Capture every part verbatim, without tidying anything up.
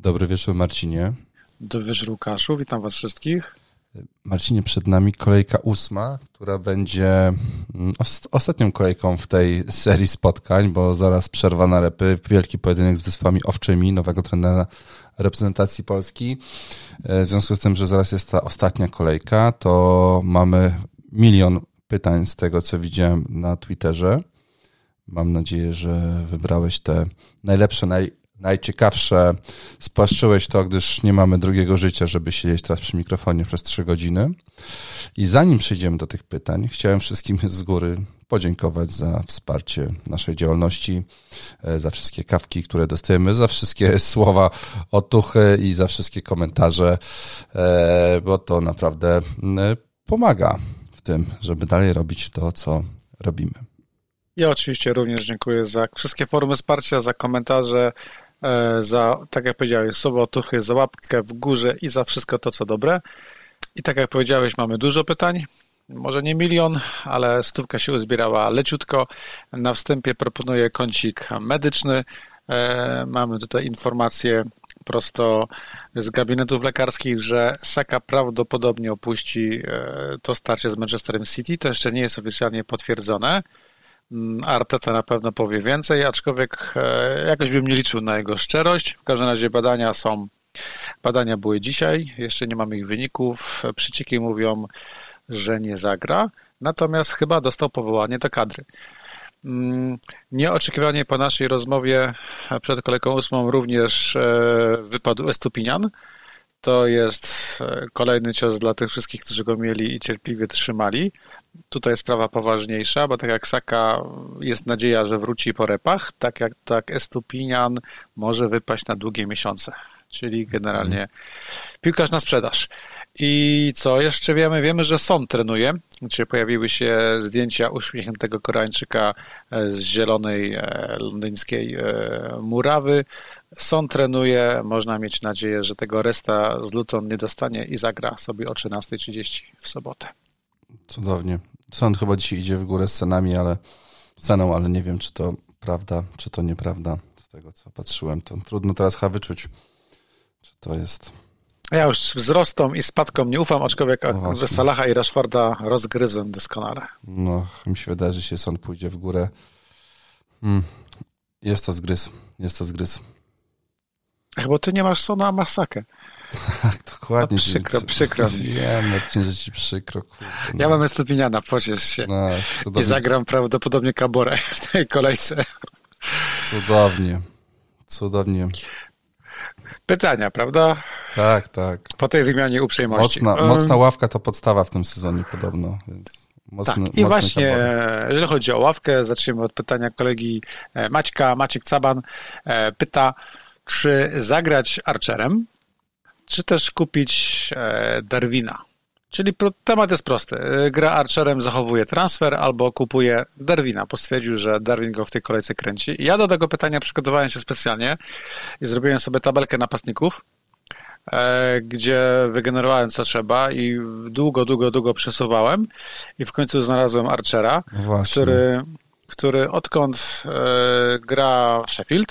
Dobry wieczór, Marcinie. Dobry wieczór, Łukaszu. Witam was wszystkich. Marcinie, przed nami kolejka ósma, która będzie ostatnią kolejką w tej serii spotkań, bo zaraz przerwa na repy, wielki pojedynek z Wyspami Owczymi, nowego trenera reprezentacji Polski. W związku z tym, że zaraz jest ta ostatnia kolejka, to mamy milion pytań z tego, co widziałem na Twitterze. Mam nadzieję, że wybrałeś te najlepsze, naj, najciekawsze, spłaszczyłeś to, gdyż nie mamy drugiego życia, żeby siedzieć teraz przy mikrofonie przez trzy godziny. I zanim przejdziemy do tych pytań, chciałem wszystkim z góry podziękować za wsparcie naszej działalności, za wszystkie kawki, które dostajemy, za wszystkie słowa otuchy i za wszystkie komentarze, bo to naprawdę pomaga w tym, żeby dalej robić to, co robimy. Ja oczywiście również dziękuję za wszystkie formy wsparcia, za komentarze, za, tak jak powiedziałeś, słowo otuchy, za łapkę w górze i za wszystko to, co dobre. I tak jak powiedziałeś, mamy dużo pytań, może nie milion, ale stówka się uzbierała leciutko. Na wstępie proponuję kącik medyczny. Mamy tutaj informacje prosto z gabinetów lekarskich, że Saka prawdopodobnie opuści to starcie z Manchesterem City. To jeszcze nie jest oficjalnie potwierdzone. Arteta na pewno powie więcej, aczkolwiek jakoś bym nie liczył na jego szczerość. W każdym razie badania są, badania były dzisiaj, jeszcze nie mamy ich wyników. Przecieki mówią, że nie zagra, natomiast chyba dostał powołanie do kadry. Nieoczekiwanie po naszej rozmowie przed kolejką ósmą również wypadł Estupinian. To jest kolejny cios dla tych wszystkich, którzy go mieli i cierpliwie trzymali. Tutaj sprawa poważniejsza, bo tak jak Saka jest nadzieja, że wróci po repach, tak jak tak Estupinian może wypaść na długie miesiące, czyli generalnie piłkarz na sprzedaż. I co jeszcze wiemy? Wiemy, że Son trenuje. Dzisiaj pojawiły się zdjęcia uśmiechniętego Koreańczyka z zielonej londyńskiej murawy. Son trenuje, można mieć nadzieję, że tego resta z Luton nie dostanie i zagra sobie o trzynasta trzydzieści w sobotę. Cudownie. Son chyba dzisiaj idzie w górę z cenami, ale ceną, ale nie wiem, czy to prawda, czy to nieprawda. Z tego, co patrzyłem, to trudno teraz chyba wyczuć, czy to jest... Ja już wzrostom i spadkom nie ufam, aczkolwiek no Salaha i Rashforda rozgryzłem doskonale. No, mi się wydaje, że się Son pójdzie w górę. Hmm. Jest to zgryz, jest to zgryz. Ach, bo ty nie masz Sona, a masz Sakę. Tak, dokładnie. No, przykro, przykro mi. Wiem, Marcin, że ci przykro. Kurde, no. Ja mam Estupiniana, pociesz się. No, I zagram prawdopodobnie Caborę w tej kolejce. Cudownie, cudownie. Pytania, prawda? Tak, tak. Po tej wymianie uprzejmości. Mocna, um, mocna ławka to podstawa w tym sezonie podobno. Więc mocny, tak, i właśnie, Cabory. Jeżeli chodzi o ławkę, zaczniemy od pytania kolegi Maćka. Maciek Caban pyta, czy zagrać Archerem, czy też kupić Darwina. Czyli temat jest prosty. Gra Archerem, zachowuje transfer albo kupuje Darwina. Postwierdził, że Darwin go w tej kolejce kręci. I ja do tego pytania przygotowałem się specjalnie i zrobiłem sobie tabelkę napastników, gdzie wygenerowałem co trzeba i długo, długo, długo przesuwałem i w końcu znalazłem Archera, który, który odkąd gra w Sheffield,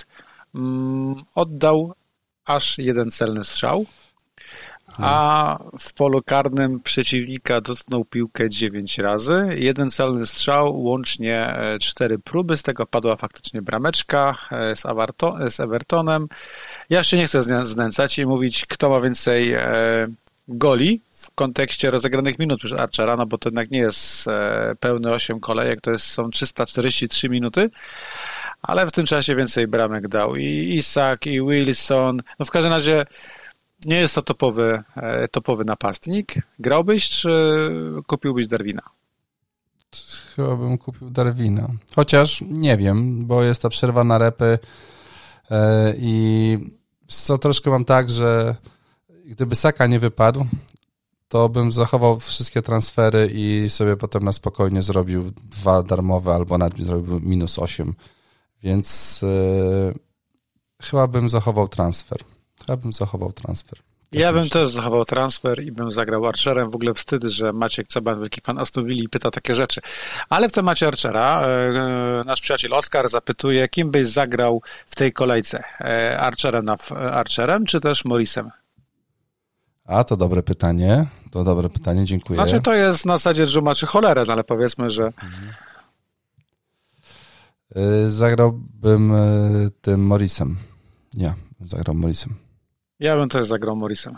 oddał aż jeden celny strzał, a w polu karnym przeciwnika dotknął piłkę dziewięć razy. Jeden celny strzał, łącznie cztery próby, z tego padła faktycznie brameczka z, Avarto- z Evertonem. Ja się nie chcę znęcać i mówić, kto ma więcej e, goli w kontekście rozegranych minut przez Archera, no bo to jednak nie jest e, pełne osiem kolejek, to jest, są trzysta czterdzieści trzy minuty, ale w tym czasie więcej bramek dał i Isak, i Wilson. No w każdym razie nie jest to topowy, topowy napastnik. Grałbyś, czy kupiłbyś Darwina? Chyba bym kupił Darwina. Chociaż nie wiem, bo jest ta przerwa na repy i co troszkę mam tak, że gdyby Saka nie wypadł, to bym zachował wszystkie transfery i sobie potem na spokojnie zrobił dwa darmowe albo nawet zrobił minus osiem. Więc yy, chyba bym zachował transfer. Chyba bym zachował transfer. Ja bym też zachował transfer i bym zagrał Archerem. W ogóle wstyd, że Maciek Caban, wielki fan Aston Villa, pyta takie rzeczy. Ale w temacie Archera e, nasz przyjaciel Oskar zapytuje, kim byś zagrał w tej kolejce? E, Archerem na Archerem, czy też Morrisem? A, to dobre pytanie. To dobre pytanie, dziękuję. Znaczy to jest na zasadzie dżuma czy cholerę, no ale powiedzmy, że... Yy, zagrałbym yy, tym Morrisem. Ja, zagrał Morrisem. Ja bym też zagrał Morrisem.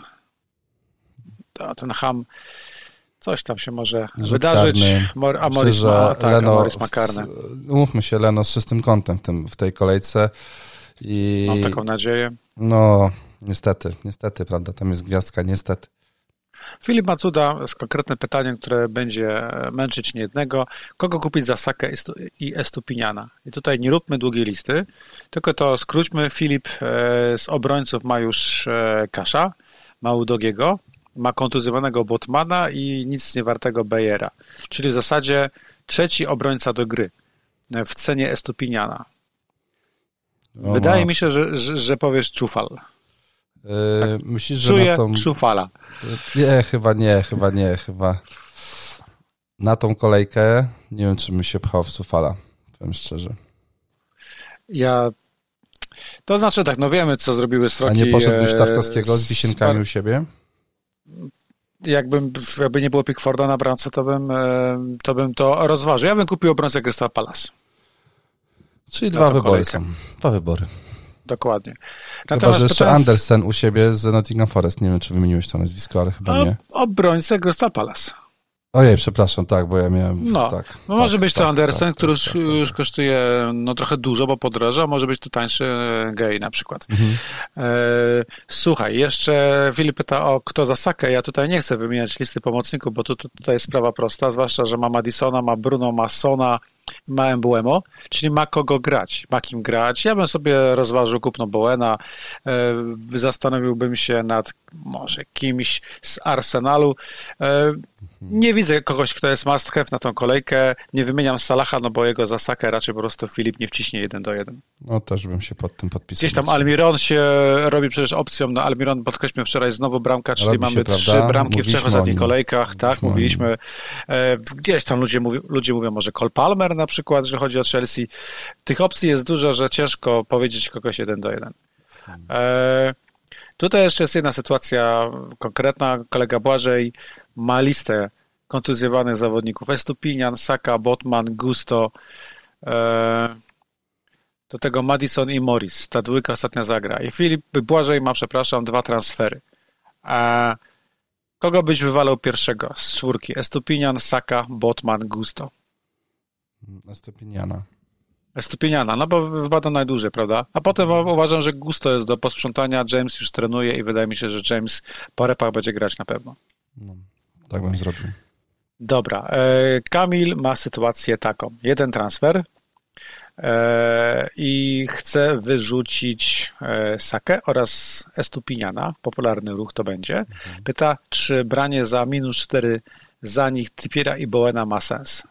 To, ten ham, coś tam się może Rzut wydarzyć, Mor, a Morris Myślę, ma, tak, Leno, a Morris ma karne. Umówmy się, Leno z czystym kątem w, tym, w tej kolejce. I, Mam taką nadzieję. No, niestety, niestety, prawda, tam jest gwiazdka, niestety. Filip Macuda z konkretnym pytaniem, które będzie męczyć niejednego. Kogo kupić za Sakę i Estupiniana? I tutaj nie róbmy długiej listy, tylko to skróćmy. Filip z obrońców ma już Kasza, ma Udogiego, ma kontuzjowanego Botmana i nic nie wartego Bejera. Czyli w zasadzie trzeci obrońca do gry w cenie Estupiniana. O, Wydaje no. mi się, że, że, że powiesz Czufal. Yy, tak. Myślisz, że Czuję na tą... Czufala. Nie, chyba nie, chyba nie, chyba na tą kolejkę nie wiem, czy bym się pchał w Czufala, powiem szczerze. Ja... To znaczy tak, no wiemy, co zrobiły Sroki. A nie poszedłbyś Tarkowskiego z wisienkami Spar... u siebie? Jakbym, jakby nie było Pickforda na bramce, to bym, to bym to rozważył. Ja bym kupił obrońcę Crystal Palace. Czyli dwa wybory kolejkę. są. Dwa wybory. Dokładnie. Natomiast chyba, że jeszcze pytając... Andersen u siebie z Nottingham Forest. Nie wiem, czy wymieniłeś to nazwisko, ale chyba o, nie. Obrońcę Crystal Palace. Ojej, przepraszam, tak, bo ja miałem... No, tak, no może tak, być to tak, Andersen, tak, który tak, już, tak, tak. już kosztuje no, trochę dużo, bo podroża, może być to tańszy Gay na przykład. Mhm. E, słuchaj, jeszcze Filip pyta o kto za Sakę. Ja tutaj nie chcę wymieniać listy pomocników, bo tu, tu, tutaj jest sprawa prosta, zwłaszcza, że ma Madisona, ma Bruno, ma Sona, ma Embuemo, czyli ma kogo grać, ma kim grać. Ja bym sobie rozważył kupno Bowena, e, zastanowiłbym się nad może kimś z Arsenalu. E, nie widzę kogoś, kto jest must have na tą kolejkę. Nie wymieniam Salaha, no bo jego za Sakę raczej po prostu Filip nie wciśnie jeden do jeden. No też bym się pod tym podpisał. Gdzieś tam Almiron się robi przecież opcją, no Almiron podkreślmy wczoraj znowu bramka, czyli robi mamy się, trzy prawda? bramki Mówiliśmy w trzech ostatnich kolejkach, tak, mówiliśmy. E, gdzieś tam ludzie, mówi, ludzie mówią może Cole Palmer na przykład, że chodzi o Chelsea. Tych opcji jest dużo, że ciężko powiedzieć kogoś jeden do jeden. E, tutaj jeszcze jest jedna sytuacja konkretna. Kolega Błażej ma listę kontuzjowanych zawodników. Estupinian, Saka, Botman, Gusto, e, do tego Madison i Morris. Ta dwójka ostatnia zagra. I Filip Błażej ma, przepraszam, dwa transfery. A kogo byś wywalał pierwszego z czwórki? Estupinian, Saka, Botman, Gusto. Estupiniana. Estupiniana, no bo wypada najdłużej, prawda? A potem uważam, że Gusto jest do posprzątania, James już trenuje i wydaje mi się, że James po repach będzie grać na pewno. No, tak bym zrobił. Dobra. Kamil ma sytuację taką. Jeden transfer i chce wyrzucić Sakę oraz Estupiniana. Popularny ruch to będzie. Pyta, czy branie za minus cztery za nich Trippiera i Bowena ma sens?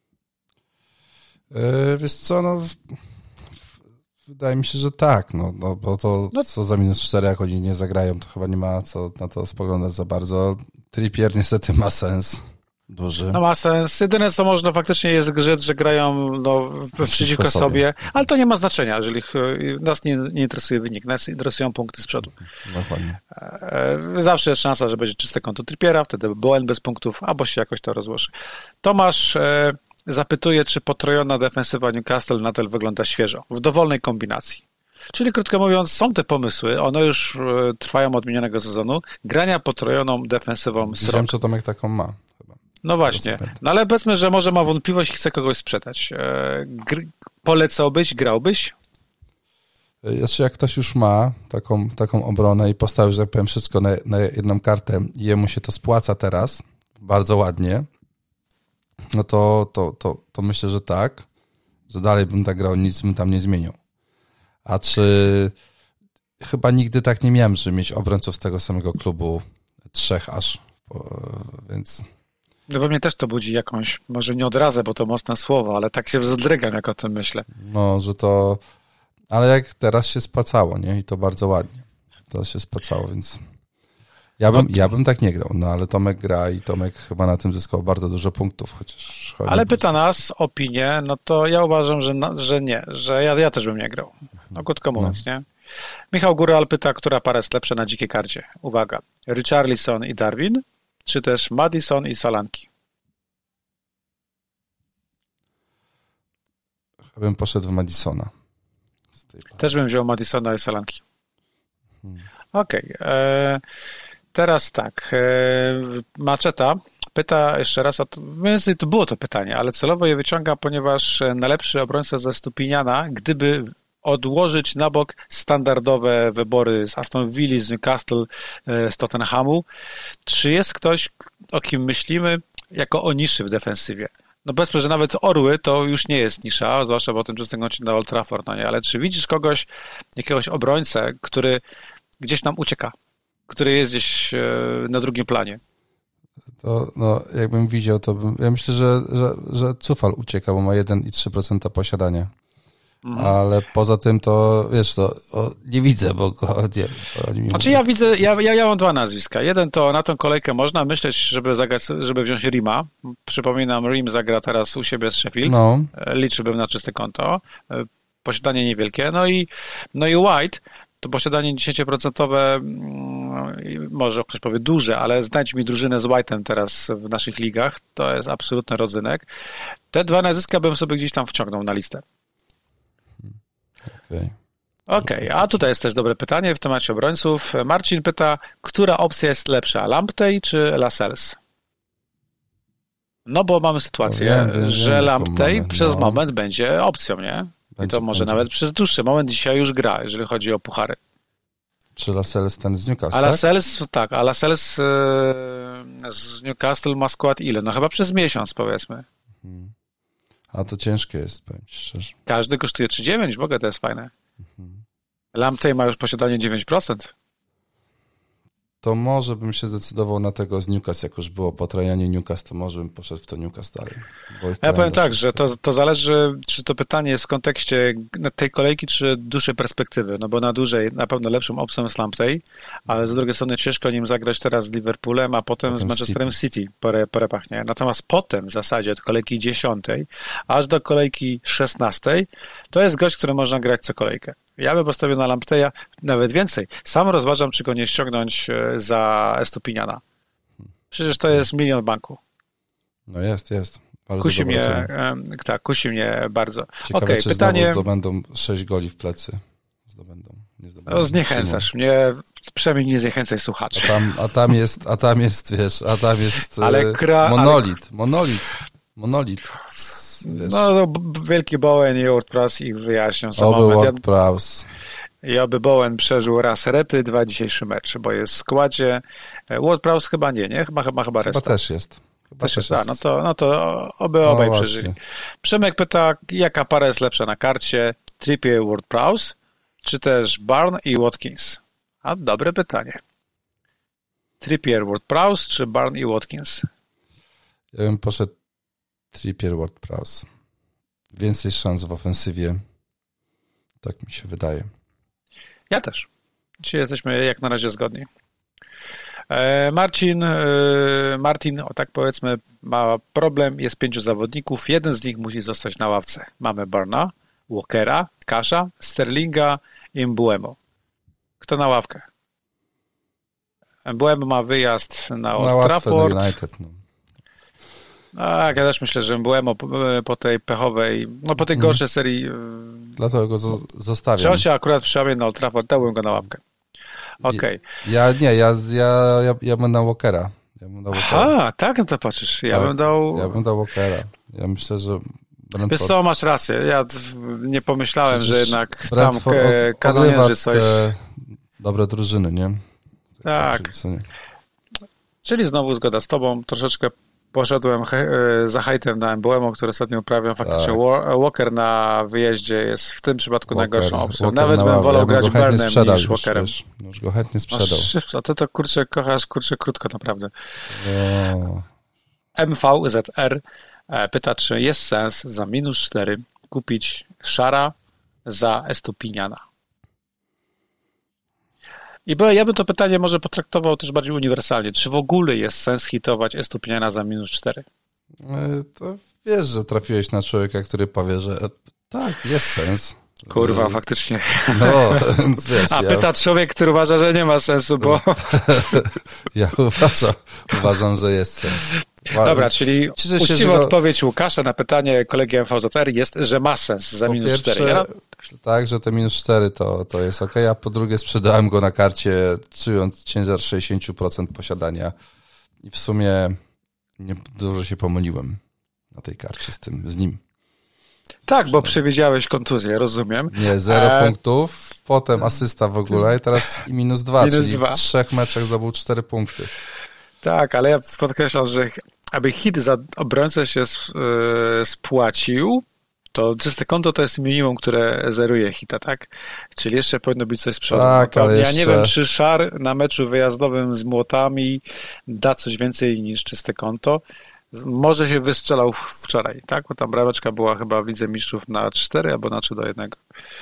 Yy, wiesz co, no w, w, wydaje mi się, że tak, no, no bo to no. co za minus cztery, jak oni nie zagrają, to chyba nie ma co na to spoglądać za bardzo. Trippier niestety ma sens duży. No ma sens. Jedyne, co można faktycznie jest grzec, że grają no, przeciwko sobie. sobie, ale to nie ma znaczenia, jeżeli nas nie, nie interesuje wynik, nas interesują punkty z przodu. Dokładnie. Zawsze jest szansa, że będzie czyste konto Trippiera, wtedy Bowen bez punktów, albo się jakoś to rozłoży. Tomasz zapytuje, czy potrojona defensywa Newcastle nadal wygląda świeżo, w dowolnej kombinacji. Czyli krótko mówiąc, są te pomysły, one już trwają od minionego sezonu, grania potrojoną defensywą Srok. Wiem, co Tomek taką ma. Chyba. No właśnie, no ale powiedzmy, że może ma wątpliwość i chce kogoś sprzedać. Gr- polecałbyś, grałbyś? Znaczy, jak ktoś już ma taką, taką obronę i postawił, że tak powiem, wszystko na, na jedną kartę i jemu się to spłaca teraz bardzo ładnie, no to, to, to, to myślę, że tak, że dalej bym tak grał, nic bym tam nie zmienił. A czy chyba nigdy tak nie miałem, że mieć obrońców z tego samego klubu trzech aż, więc... No we mnie też to budzi jakąś, może nie odrazę, bo to mocne słowo, ale tak się wzdrygam, jak o tym myślę. No, że to... Ale jak teraz się spłacało, nie? I to bardzo ładnie. To się spłacało, więc... Ja bym, ja bym tak nie grał, no ale Tomek gra i Tomek chyba na tym zyskał bardzo dużo punktów, chociaż... Ale pyta nas opinię, no to ja uważam, że, na, że nie, że ja, ja też bym nie grał. No krótko mówiąc, no. nie? Michał Góral pyta, która para jest lepsza na dzikiej karcie. Uwaga, Richarlison i Darwin, czy też Madison i Solanki? Chyba bym poszedł w Madisona. Też bym wziął Madisona i Solanki. Hmm. Okej. Okay. Teraz tak. E, Maczeta pyta jeszcze raz, o to, to było to pytanie, ale celowo je wyciąga, ponieważ najlepszy obrońca ze Stupiniana, gdyby odłożyć na bok standardowe wybory z Aston Villa, z Newcastle, z Tottenhamu, czy jest ktoś, o kim myślimy, jako o niszy w defensywie? No powiedzmy, że nawet Orły to już nie jest nisza, zwłaszcza po tym czystym kącie na Old Trafford, no nie? Ale czy widzisz kogoś, jakiegoś obrońcę, który gdzieś nam ucieka, który jest gdzieś na drugim planie? To, no, jakbym widział, to bym, ja myślę, że, że, że Cufal ucieka, bo ma jeden i trzy procent posiadania. Mhm. Ale poza tym to, wiesz, to o, nie widzę, bo go nie... Oni znaczy ja widzę, ja, ja, ja mam dwa nazwiska. Jeden to na tą kolejkę można myśleć, żeby zagrać, żeby wziąć Rima. Przypominam, Rim zagra teraz u siebie z Sheffield. No. Liczyłbym na czyste konto. Posiadanie niewielkie. No i, no i White, to posiadanie dziesięć procent, może ktoś powie duże, ale znajdź mi drużynę z White'em teraz w naszych ligach. To jest absolutny rodzynek. Te dwa nazwiska bym sobie gdzieś tam wciągnął na listę. Okej, okay. okay. A tutaj jest też dobre pytanie w temacie obrońców. Marcin pyta, która opcja jest lepsza, Lamptey czy Lascelles? No bo mamy sytuację, no, wiem, wiem, że Lamptey moment, przez no. moment będzie opcją, nie? I to może będzie. Nawet przez dłuższy moment dzisiaj już gra, jeżeli chodzi o puchary. Czy Lascelles ten z Newcastle? A Lascelles, tak? tak, a Lascelles yy, z Newcastle ma skład ile? No chyba przez miesiąc, powiedzmy. Hmm. A to ciężkie jest, powiem ci szczerze. Każdy kosztuje trzy dziewięć, w ogóle to jest fajne. Mhm. Lamptey ma już posiadanie dziewięć procent. To może bym się zdecydował na tego z Newcastle, jak już było po trajanie Newcastle, to może bym poszedł w to Newcastle dalej. Ja powiem tak, że to, to zależy, czy to pytanie jest w kontekście tej kolejki, czy dłuższej perspektywy, no bo na dłużej na pewno lepszą opcją jest Lamptey, ale z drugiej strony ciężko nim zagrać teraz z Liverpoolem, a potem, potem z Manchesterem City, City po, po repach, nie? Natomiast potem w zasadzie od kolejki dziesiątej aż do kolejki szesnastej to jest gość, który można grać co kolejkę. Ja bym postawił na Lampteja nawet więcej. Sam rozważam, czy go nie ściągnąć za Estupiniana. Przecież to jest milion w banku. No jest, jest. Bardzo kusi mnie, tak, kusi mnie bardzo. Ciekawe, okay, czy pytanie... znowu zdobędą sześć goli w plecy. Zdobędą. Nie zdobędą. No, zniechęcasz mnie, przynajmniej nie zniechęcaj słuchaczy. A tam, a tam jest, a tam jest, wiesz, a tam jest ale kra... monolit, ale... monolit, monolit. Wiesz. No, wielki Bowen i Ward-Prowse ich wyjaśnią. Oby Ward-Prowse. I oby Bowen przeżył raz repy, dwa dzisiejszy mecz, bo jest w składzie. Ward-Prowse chyba nie, nie? Chyba, chyba, chyba reszta. Chyba też jest. Chyba też jest, jest. A, no to, no to oby no obaj właśnie. Przeżyli. Przemek pyta, jaka para jest lepsza na karcie? Trippier, Ward-Prowse, czy też Barnes i Watkins? A dobre pytanie. Trippier, Ward-Prowse, czy Barnes i Watkins? Ja bym poszedł Trippier, Ward-Prowse. Więcej szans w ofensywie. Tak mi się wydaje. Ja też. Dzisiaj jesteśmy jak na razie zgodni. Marcin, Martin, o tak powiedzmy, ma problem. Jest pięciu zawodników. Jeden z nich musi zostać na ławce. Mamy Barna, Walkera, Kasza, Sterlinga i Mbuemo. Kto na ławkę? Mbuemo ma wyjazd na Old Trafford. United, no. Tak, ja też myślę, że Mbuemo po, po tej pechowej, no po tej gorszej serii. Dlatego go zostawiam. Czy on się akurat przyjmie na Old Trafford, dałbym go na ławkę. Okej. Okay. Ja nie, ja, ja, ja, ja bym dał Walkera. Ja bym dał Walkera. Aha, tak na to patrzysz. Ja tak, bym dał... Ja bym dał Walkera. Ja myślę, że Brentford... Wiesz co, masz rację. Ja nie pomyślałem, Przecież że jednak tam kanonierzy coś... Dobre drużyny, nie? Tak. tak. Czyli znowu zgoda z tobą. Troszeczkę poszedłem za hejtem na Mbuemo, który ostatnio uprawiam. Faktycznie tak. Walker na wyjeździe jest w tym przypadku Walker, najgorszą opcją. Walker Nawet bym wolał ja grać Burnem niż już, Walkerem. Wiesz, już go chętnie sprzedał. A ty to kurczę kochasz, kurczę krótko naprawdę. No. M V Z R pyta, czy jest sens za minus cztery kupić Szara za Estupiniana. I bo ja bym to pytanie może potraktował też bardziej uniwersalnie. Czy w ogóle jest sens hitować Estupiñana za minus cztery? To wiesz, że trafiłeś na człowieka, który powie, że tak, jest sens. Kurwa, faktycznie. No, więc wiesz, A ja... pyta człowiek, który uważa, że nie ma sensu, bo... Ja uważam, uważam, że jest sens. Dobra, czyli Cieszę się, uczciwa że go... odpowiedź Łukasza na pytanie kolegi M V Z R jest, że ma sens za po minus pierwsze, cztery. Ja... Tak, że te minus cztery to, to jest okej, a po drugie sprzedałem go na karcie, czując ciężar sześćdziesiąt procent posiadania i w sumie nie dużo się pomyliłem na tej karcie z tym, z nim. Tak, bo przewidziałeś kontuzję, rozumiem. Nie, zero e... punktów, potem asysta w ogóle i teraz i minus dwa, minus czyli dwa. w trzech meczach zdobył cztery punkty. Tak, ale ja podkreślam, że aby hit za obrońcę się spłacił, to czyste konto to jest minimum, które zeruje hita, tak? Czyli jeszcze powinno być coś z przodu. Tak, no ale ja jeszcze... nie wiem, czy Szar na meczu wyjazdowym z młotami da coś więcej niż czyste konto. Może się wystrzelał wczoraj, tak? Bo tam brameczka była chyba w Lidze Mistrzów na cztery albo na trzy do jednego.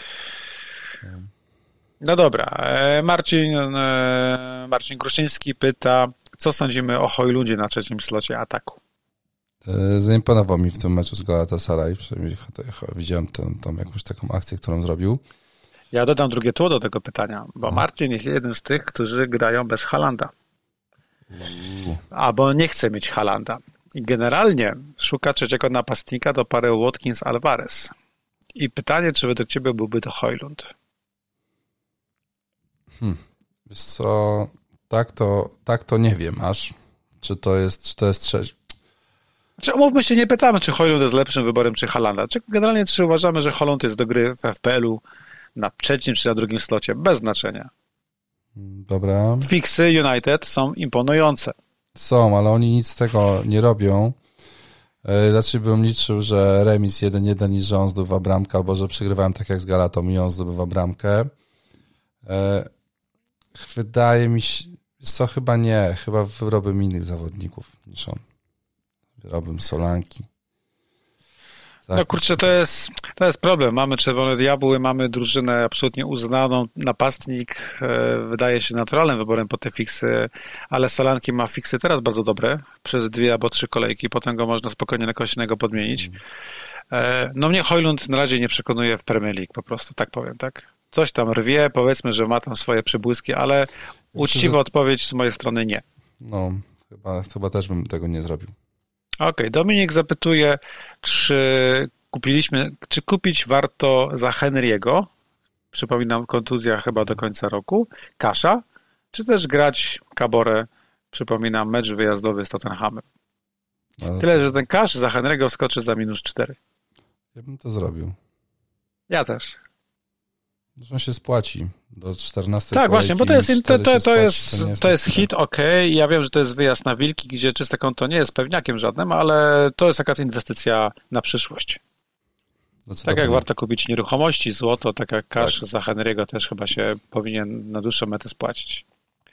No dobra. Marcin, Marcin Kruszyński pyta, co sądzimy o Hojlundzie na trzecim slocie ataku? Zaimponował mi w tym meczu z Galatasaray. Przynajmniej widziałem tam, tam jakąś taką akcję, którą zrobił. Ja dodam drugie tło do tego pytania, bo Marcin jest jednym z tych, którzy grają bez Haalanda. Albo nie chce mieć Haalanda. I generalnie szuka trzeciego napastnika do pary Watkins-Alvarez. I pytanie, czy według ciebie byłby to Hojlund? Hmm. Wiesz co, tak to, tak to nie wiem aż. Czy to jest, czy to jest trzeci. Czy umówmy się, nie pytamy, czy Hojlund jest lepszym wyborem, czy Haalanda. Czy generalnie, czy uważamy, że Hojlund jest do gry w F P L u na trzecim, czy na drugim slocie? Bez znaczenia. Dobra. Fiksy United są imponujące. Są, ale oni nic z tego nie robią. Raczej bym liczył, że remis jeden jeden i że on zdobywa bramkę, albo że przegrywałem tak jak z Galatą i on zdobywa bramkę. Wydaje mi się, co chyba nie, chyba wyrobię innych zawodników niż on. Wyrobię Solanki. Tak. No kurczę, to jest, to jest problem. Mamy Czerwone Diabły, mamy drużynę absolutnie uznaną. Napastnik e, wydaje się naturalnym wyborem po te fiksy, ale Solanki ma fiksy teraz bardzo dobre, przez dwie albo trzy kolejki, potem go można spokojnie na kogoś innego podmienić. E, no mnie Hojlund na razie nie przekonuje w Premier League, po prostu, tak powiem, tak? Coś tam rwie, powiedzmy, że ma tam swoje przybłyski, ale uczciwa odpowiedź z mojej strony nie. No, chyba, chyba też bym tego nie zrobił. Okej, okay. Dominik zapytuje, czy kupiliśmy, czy kupić warto za Henry'ego, przypominam, kontuzja chyba do końca roku, Kasza, czy też grać Caborę, przypominam, mecz wyjazdowy z Tottenhamem. Ale tyle, to... że ten Kasz za Henry'ego skoczy za minus cztery. Ja bym to zrobił. Ja też. On się spłaci do czternastej Tak, właśnie, bo to jest, to, to, to spłaci, jest, to, jest, to jest hit, okej. Okay. Ja wiem, że to jest wyjazd na Wilki, gdzie czyste konto nie jest pewniakiem żadnym, ale to jest jakaś inwestycja na przyszłość. No tak jak warto kupić nieruchomości, złoto, tak jak Cash tak. za Henry'ego też chyba się powinien na dłuższą metę spłacić.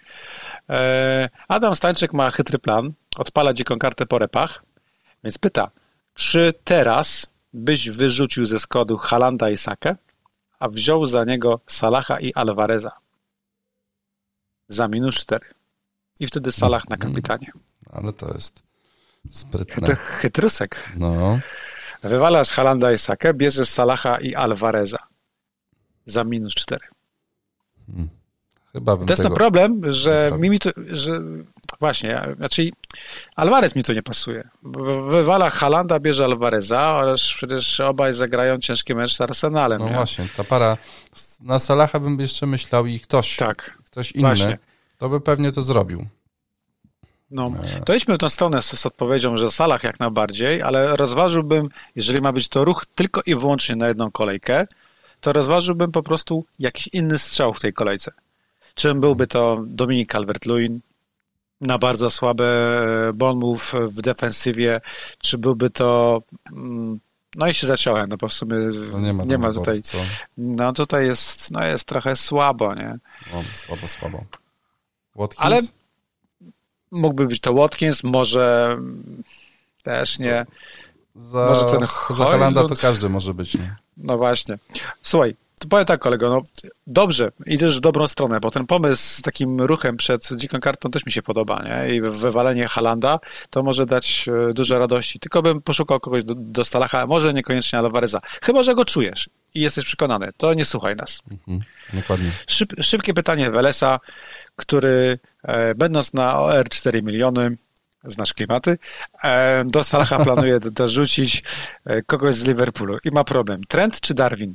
Adam Stańczyk ma chytry plan, odpala dziką kartę po repach, więc pyta, czy teraz byś wyrzucił ze składu Haalanda i Sakę, a wziął za niego Salaha i Alvareza za minus cztery. I wtedy Salah na kapitanie. Ale to jest sprytne. To chytrusek. No. Wywalasz Haalanda i Sakę, bierzesz Salaha i Alvareza za minus cztery. Hmm. Chyba bym to jest tego ten problem, że mi to, że właśnie, znaczy Alvarez mi to nie pasuje. Wywala Haalanda, bierze Alvareza, ale przecież obaj zagrają ciężki mecz z Arsenalem. No nie? właśnie, ta para, na Salaha bym jeszcze myślał i ktoś, tak, ktoś inny, właśnie. To by pewnie to zrobił. No, to idźmy w tą stronę z, z odpowiedzią, że Salah jak najbardziej, ale rozważyłbym, jeżeli ma być to ruch tylko i wyłącznie na jedną kolejkę, to rozważyłbym po prostu jakiś inny strzał w tej kolejce. Czym byłby to Dominik Calvert-Lewin na bardzo słabe Bournemouth w defensywie, czy byłby to... No i się zaciąłem, no bo w sumie no nie ma, nie ma tutaj... Co? No tutaj jest, no jest trochę słabo, nie? No, słabo, słabo. Watkins? Ale mógłby być to Watkins, może też nie. Za, może ten za Haalanda to każdy może być, nie? No właśnie. Słuchaj, to powiem tak, kolego, no dobrze, idziesz w dobrą stronę, bo ten pomysł z takim ruchem przed dziką kartą też mi się podoba, nie? I wywalenie Haalanda to może dać dużo radości. Tylko bym poszukał kogoś do, do Salaha, może niekoniecznie Alvareza. Chyba, że go czujesz i jesteś przekonany, to nie słuchaj nas. Mhm, dokładnie. Szyb, szybkie pytanie Velesa, który e, będąc na O R cztery miliony, znasz klimaty, e, do Salaha planuje do, dorzucić e, kogoś z Liverpoolu i ma problem. Trent czy Darwin?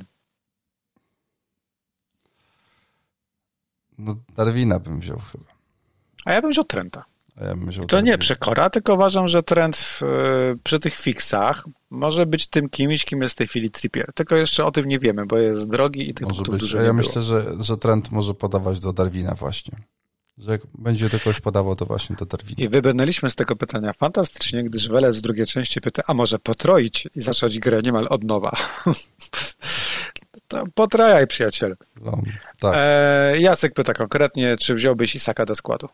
No, Darwina bym wziął chyba. A ja bym wziął Trenta. A ja bym wziął To Darwina. nie przekora, tylko uważam, że Trent e, przy tych fixach może być tym kimś, kim jest w tej chwili Trippier. Tylko jeszcze o tym nie wiemy, bo jest drogi i tych Może punktów być. dużo A nie ja było. myślę, że, że Trent może podawać do Darwina właśnie. Że jak będzie do kogoś podawał, to właśnie do Darwina. I wybrnęliśmy z tego pytania fantastycznie, gdyż Velez w drugiej części pyta, a może potroić i zacząć grę niemal od nowa. To potrajaj, przyjaciel. No, tak. E, Jacek pyta konkretnie, czy wziąłbyś Isaka do składu?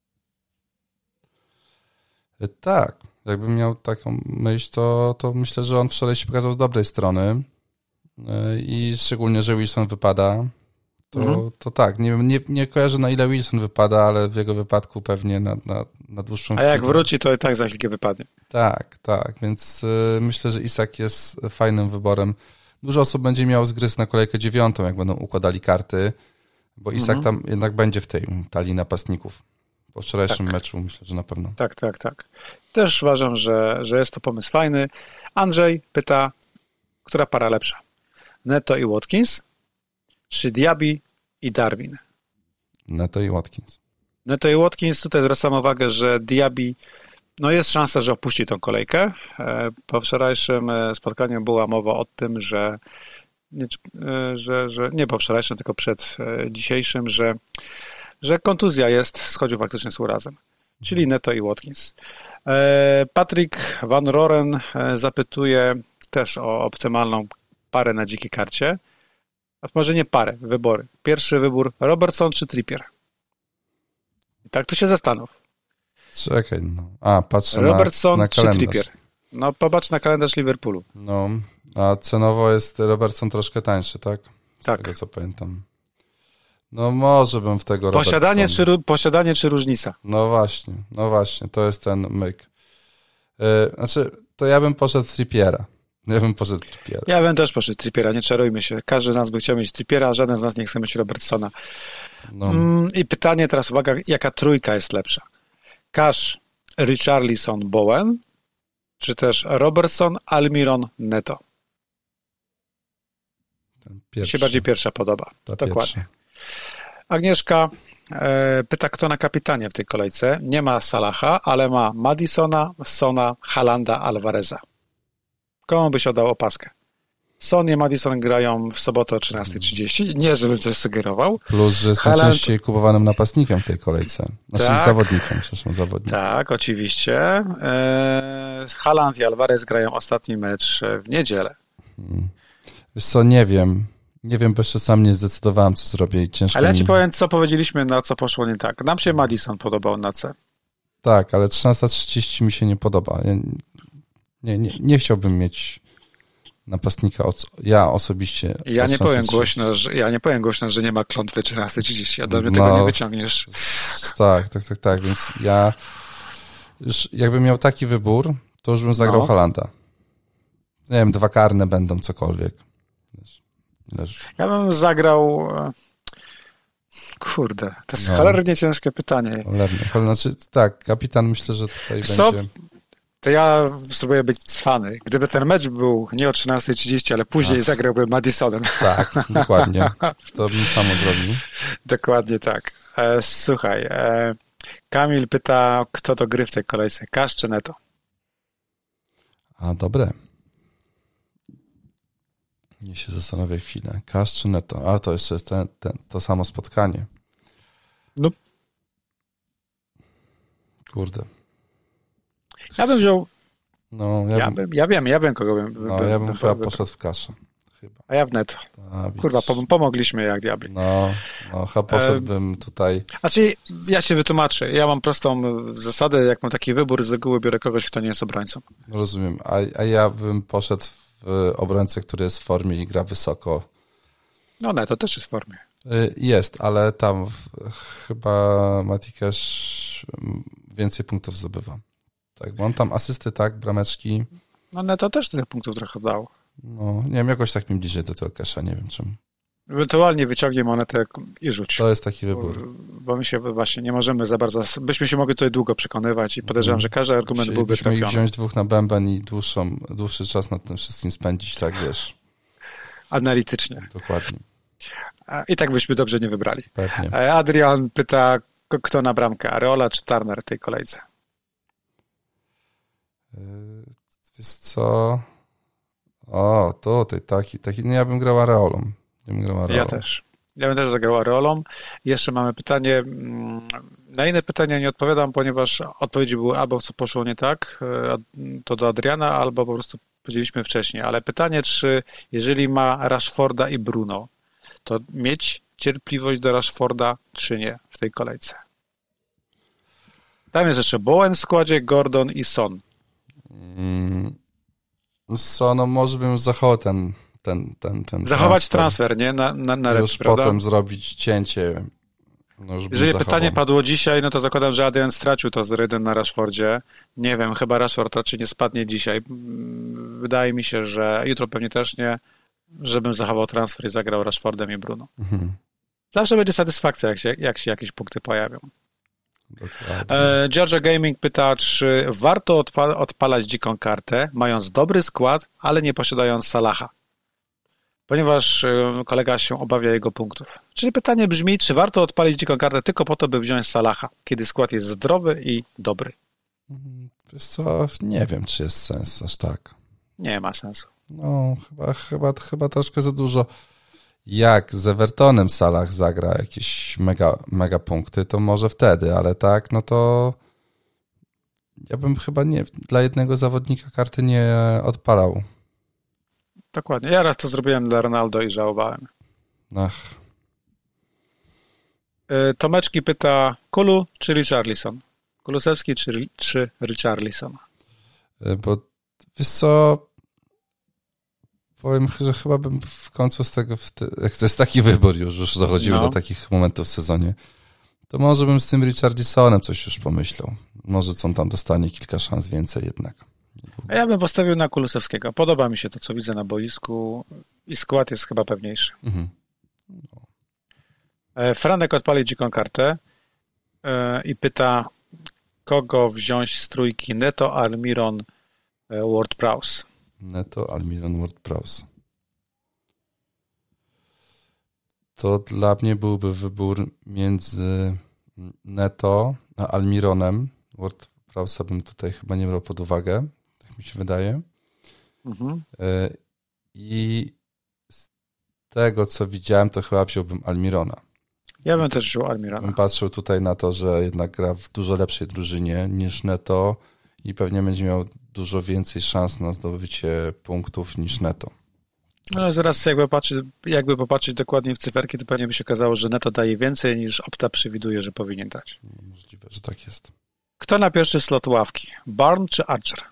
Tak. Jakbym miał taką myśl, to, to myślę, że on wczoraj się pokazał z dobrej strony i szczególnie, że Wilson wypada, to, mhm. to tak. Nie, nie, nie kojarzę, na ile Wilson wypada, ale w jego wypadku pewnie na, na, na dłuższą chwilę. A jak wróci, to i tak za chwilkę wypadnie. Tak, tak. Więc y, myślę, że Isak jest fajnym wyborem. Dużo osób będzie miało zgryz na kolejkę dziewiątą, jak będą układali karty, bo Isak mhm. tam jednak będzie w tej talii napastników. Po wczorajszym tak. meczu myślę, że na pewno. Tak, tak, tak. Też uważam, że, że jest to pomysł fajny. Andrzej pyta, która para lepsza? Neto i Watkins, czy Diaby i Darwin? Neto i Watkins. Neto i Watkins, tutaj zwracam uwagę, że Diaby, no jest szansa, że opuści tą kolejkę. Po wczorajszym spotkaniu była mowa o tym, że nie, że, że nie po wczorajszym, tylko przed dzisiejszym, że, że kontuzja jest, schodził faktycznie z urazem. Czyli Neto i Watkins. Patrick Van Roren zapytuje też o optymalną parę na dzikiej karcie. A może nie parę, wybory. Pierwszy wybór Robertson czy Trippier? I tak tu się zastanów. Czekaj, no. A, patrzę Robertson na, na czy kalendarz. Trippier? No popatrz na kalendarz Liverpoolu. No, a cenowo jest Robertson troszkę tańszy, tak? Z tak. tego co pamiętam. No może bym w tego posiadanie Robertsona. czy, posiadanie czy różnica? No właśnie, no właśnie, to jest ten myk. Yy, znaczy, to ja bym poszedł w Trippiera. Ja bym poszedł w Trippiera. Ja bym też poszedł Trippiera, nie czarujmy się. Każdy z nas by chciał mieć Trippiera, a żaden z nas nie chce mieć Robertsona. No. Mm, I pytanie teraz, uwaga, jaka trójka jest lepsza? Cash, Richarlison, Bowen, czy też Robertson, Almiron, Neto? Mi się bardziej pierwsza podoba. Ta Dokładnie. Pierwsza. Agnieszka e, pyta, kto na kapitanie w tej kolejce. Nie ma Salaha, ale ma Madisona, Sona, Haalanda, Alvareza. Komu byś oddał opaskę? Son i Madison grają w sobotę o trzynasta trzydzieści. Nie, żebym coś sugerował. Plus, że jest Haaland... najczęściej kupowanym napastnikiem w tej kolejce. Znaczy tak, zawodnikiem, przepraszam, zawodnikiem. Tak, oczywiście. E, Haaland i Alvarez grają ostatni mecz w niedzielę. Hmm. Wiesz co, nie wiem. Nie wiem, bo jeszcze sam nie zdecydowałem, co zrobię i ciężko Ale ja ci mi... powiem, co powiedzieliśmy, na co poszło nie tak. Nam się Madison podobał na C. Tak, ale trzynasta trzydzieści mi się nie podoba. Ja nie, nie, nie chciałbym mieć napastnika, ja osobiście... Ja nie powiem głośno, że, ja nie powiem głośno, że nie ma klątwy trzynasta trzydzieści, a do mnie no, tego nie wyciągniesz. Tak, tak, tak, tak, więc ja już jakbym miał taki wybór, to już bym zagrał no. Haalanda. Nie wiem, dwa karne będą, cokolwiek. Leż. Ja bym zagrał... Kurde, to jest no. cholernie ciężkie pytanie. Cholernie. Znaczy, tak, kapitan myślę, że tutaj Co? będzie... To ja spróbuję być cwany. Gdyby ten mecz był nie o trzynasta trzydzieści, ale później Ach. zagrałbym Madisonem. Tak, dokładnie. To bym samo zrobił. Dokładnie tak. E, słuchaj, e, Kamil pyta, kto to gry w tej kolejce, Cash czy Neto? A, dobre. Nie się zastanowię chwilę. Cash czy Neto? A, to jeszcze jest ten, ten, to samo spotkanie. No. Kurde. Ja bym wziął... No, ja, ja, bym, ja wiem, ja wiem, kogo bym... No, bym, ja bym bym chyba poszedł w Cash. Chyba. A ja w Neto. A, Kurwa, pom- pomogliśmy jak diabli. No, no chyba poszedłbym e... tutaj... Znaczy, ja się wytłumaczę. Ja mam prostą zasadę, jak mam taki wybór, z reguły biorę kogoś, kto nie jest obrońcą. Rozumiem. A, a ja bym poszedł w obrońcę, który jest w formie i gra wysoko. No nie, to też jest w formie. Jest, ale tam chyba Matikasz więcej punktów zdobywa. Tak, bo on tam asysty, tak, brameczki. No nie, to też tych punktów trochę dał. No, nie wiem, jakoś tak mi bliżej do tego Casha, nie wiem czemu. Ewentualnie wyciągnij monetę i rzuć. To jest taki wybór. Bo, bo my się właśnie nie możemy za bardzo, byśmy się mogli tutaj długo przekonywać i podejrzewam, że każdy argument byłby Musielibyśmy trafiony. ich wziąć dwóch na bęben i dłuższą, dłuższy czas nad tym wszystkim spędzić, tak wiesz. Analitycznie. Dokładnie. I tak byśmy dobrze nie wybrali. Pewnie. Adrian pyta, kto na bramkę, Areola czy Turner w tej kolejce? Wiesz co? O, tutaj taki, taki, no ja bym grał Areolą. Ja, bym grał Areolą. Ja też. Ja bym też zagrał Areolą. Jeszcze mamy pytanie, na inne pytania nie odpowiadam, ponieważ odpowiedzi były albo co poszło nie tak, to do Adriana, albo po prostu powiedzieliśmy wcześniej, ale pytanie, czy jeżeli ma Rashforda i Bruno, to mieć cierpliwość do Rashforda, czy nie w tej kolejce? Tam jest jeszcze Bowen w składzie, Gordon i Son. Mm, Son, no może bym zachował ten, ten, ten, ten Zachować transfer, transfer nie? Na, na, na już rep, prawda? potem zrobić cięcie. No już Jeżeli zachował. pytanie padło dzisiaj, no to zakładam, że Adrian stracił to z Rydem na Rashfordzie. Nie wiem, chyba Rashford raczej nie spadnie dzisiaj. Wydaje mi się, że jutro pewnie też nie, żebym zachował transfer i zagrał Rashfordem i Bruno. Mhm. Zawsze będzie satysfakcja, jak się, jak się jakieś punkty pojawią. E, Georgia Gaming pyta, czy warto odpa- odpalać dziką kartę, mając dobry skład, ale nie posiadając Salaha? Ponieważ e, kolega się obawia jego punktów. Czyli pytanie brzmi, czy warto odpalić dziką kartę tylko po to, by wziąć Salaha, kiedy skład jest zdrowy i dobry? Wiesz co, nie wiem, czy jest sens aż tak. Nie ma sensu. No, chyba, chyba, chyba troszkę za dużo. Jak z Evertonem Salah zagra jakieś mega, mega punkty, to może wtedy, ale tak, no to ja bym chyba nie, dla jednego zawodnika karty nie odpalał. Dokładnie. Ja raz to zrobiłem dla Ronaldo i żałowałem. Ach. Tomeczki pyta, Kulu czy Richarlison? Kulusewski czy, czy Richarlison? Bo wiesz co, powiem, że chyba bym w końcu z tego, jak to jest taki wybór już, już dochodziły no. do takich momentów w sezonie, to może bym z tym Richarlisonem coś już pomyślał. Może co on tam dostanie kilka szans więcej jednak. A ja bym postawił na Kulusewskiego. Podoba mi się to, co widzę na boisku i skład jest chyba pewniejszy. Mhm. No. Franek odpali dziką kartę i pyta, kogo wziąć z trójki Neto, Almiron, Ward-Prowse. Neto, Almiron, Ward-Prowse. To dla mnie byłby wybór między Neto a Almironem. Ward-Prowse'a bym tutaj chyba nie brał pod uwagę, tak mi się wydaje. Mhm. I z tego, co widziałem, to chyba wziąłbym Almirona. Ja bym też wziął Almirona. Bym patrzył tutaj na to, że jednak gra w dużo lepszej drużynie niż Neto i pewnie będzie miał dużo więcej szans na zdobycie punktów niż Neto. No zaraz jakby, patrzy, jakby popatrzeć dokładnie w cyferki, to pewnie by się okazało, że Neto daje więcej niż Opta przewiduje, że powinien dać. Możliwe, że tak jest. Kto na pierwszy slot ławki? Barn czy Archer?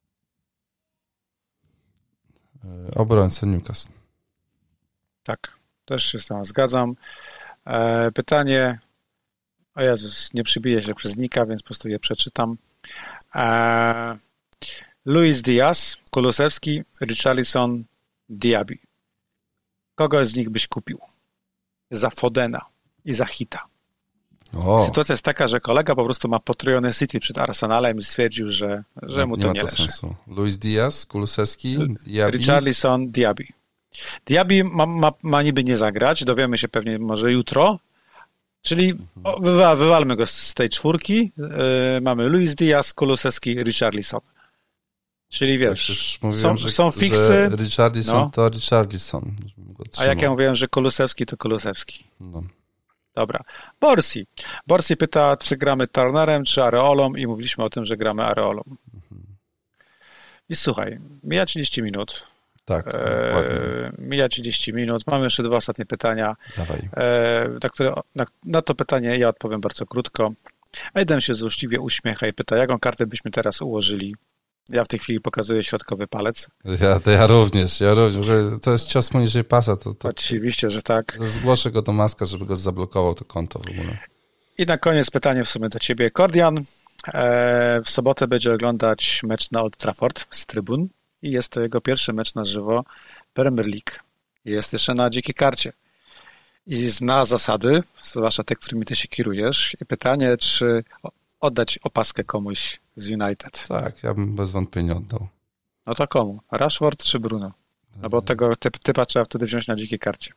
Obrońca Newcastle. Tak, też się z tym zgadzam. E, pytanie, o Jezus, nie przybije się przez Nika, więc po prostu je przeczytam. E, Luis Diaz, Kulusewski, Richarlison, Diaby. Kogo z nich byś kupił? Za Fodena i za Hita. O. Sytuacja jest taka, że kolega po prostu ma potrojone City przed Arsenalem i stwierdził, że, że mu nie to nie to leży. Sensu. Luis Diaz, Kulusewski, Diaby. Richarlison, Diaby. Diaby ma, ma, ma niby nie zagrać, dowiemy się pewnie może jutro, czyli o, wywa, wywalmy go z tej czwórki. Yy, mamy Luis Diaz, Kulusewski, Richarlison. Czyli wiesz, tak, mówiłem, są, że, są fiksy. Że Richarlison no. to Richarlison. A jak ja mówiłem, że Kulusewski to Kulusewski. No. Dobra. Borsi. Borsi pyta, czy gramy Turnerem, czy Areolą i mówiliśmy o tym, że gramy Areolą. Mhm. I słuchaj, mija trzydzieści minut. Tak, e, mija trzydzieści minut. Mamy jeszcze dwa ostatnie pytania. Dawaj. E, na, które, na, na to pytanie ja odpowiem bardzo krótko. Ejden się złośliwie uśmiecha i pyta, jaką kartę byśmy teraz ułożyli Ja w tej chwili pokazuję środkowy palec. Ja, to ja również, ja również. Że to jest cios poniżej pasa. To, to, Oczywiście, że tak. Zgłoszę go do Maska, żeby go zablokował to konto w ogóle. I na koniec pytanie w sumie do ciebie. Kordian, e, w sobotę będzie oglądać mecz na Old Trafford z trybun i jest to jego pierwszy mecz na żywo Premier League. Jest jeszcze na dzikiej karcie. I zna zasady, zwłaszcza te, którymi ty się kierujesz. I pytanie, czy oddać opaskę komuś z United? Tak, ja bym bez wątpienia oddał. No to komu? Rashford czy Bruno? No bo tego typ, typa trzeba wtedy wziąć na dzikiej karcie.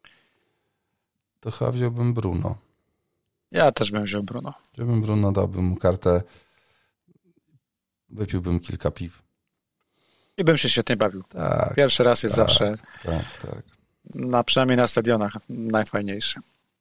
To chyba wziąłbym Bruno. Ja też bym wziął Bruno. Wziąłbym Bruno, dałbym mu kartę, wypiłbym kilka piw. I bym się świetnie bawił. Tak, Pierwszy raz jest tak, zawsze, tak, tak. na, przynajmniej na stadionach, najfajniejszy.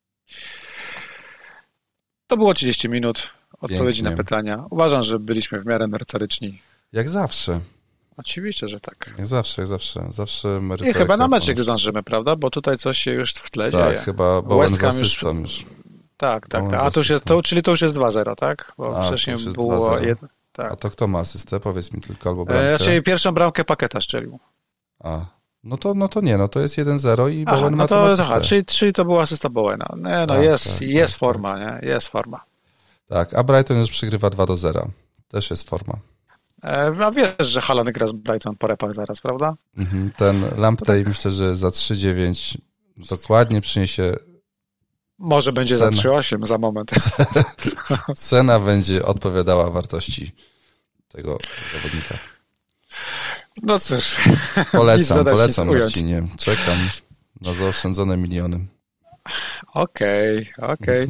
To było trzydzieści minut odpowiedzi Pięknie. na pytania. Uważam, że byliśmy w miarę merytoryczni. Jak zawsze. Oczywiście, że tak. Jak zawsze, jak zawsze. Zawsze I merytoryka. chyba na meczyk ponad zdążymy, prawda? Bo tutaj coś się już w tle Tak, dzieje. chyba Bowen West z Ham już- asystą już. Tak, tak, Bowen tak. z A to już jest, asystą. to, czyli to już jest dwa zero, tak? Bo A, to wcześniej już jest było dwa zero. jedno. Tak. A to kto ma asystę? Powiedz mi tylko, albo bramkę. E, Znaczy pierwszą bramkę Paketa strzelił. A, no to, no to nie, no to jest jeden zero i Aha, Bowen no ma to, tą asystę. aha, czyli, czyli to była asysta Bowena. Nie, no Tak, jest, tak, jest tak, forma, nie? Jest forma. Tak, a Brighton już przegrywa dwa do zera. Też jest forma. E, a wiesz, że Haaland gra z Brighton po repach zaraz, prawda? Mhm, ten Lamptey myślę, że za trzy dziewięć dokładnie przyniesie, Może będzie Cena. za trzy osiem za moment. cena będzie odpowiadała wartości tego zawodnika. No cóż. Nic Polecam, dodać, polecam nic ująć. Marcinie. Czekam na zaoszczędzone miliony. Okej, okej.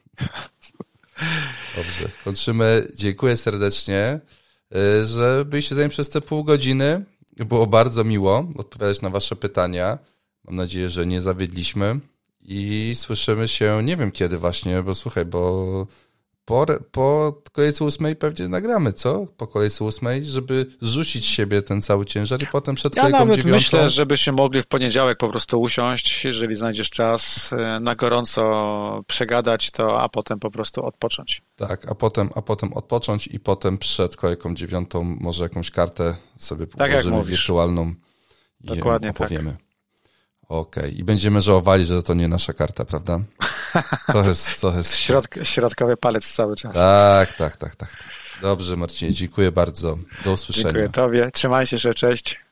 Dobrze, kończymy. Dziękuję serdecznie, y, że byliście z nami przez te pół godziny. Było bardzo miło odpowiadać na wasze pytania. Mam nadzieję, że nie zawiedliśmy i słyszymy się, nie wiem kiedy właśnie, bo słuchaj, bo po, re- po kolejce ósmej pewnie nagramy, co? Po kolejce ósmej, żeby zrzucić z siebie ten cały ciężar i potem przed Ja kolejką nawet dziewiątą. myślę, żebyśmy mogli w poniedziałek po prostu usiąść, jeżeli znajdziesz czas, e, na gorąco przegadać to, a potem po prostu odpocząć. Tak, a potem, a potem odpocząć i potem przed kolejką dziewiątą może jakąś kartę sobie Tak jak ułożymy mówisz. wirtualną i Dokładnie ją opowiemy. Okej, i będziemy żałowali, że to nie nasza karta, prawda? To jest, to jest... Środk, środkowy palec cały czas. Tak, tak, tak, tak. Dobrze, Marcinie, dziękuję bardzo. Do usłyszenia. Dziękuję tobie. Trzymaj się, że cześć.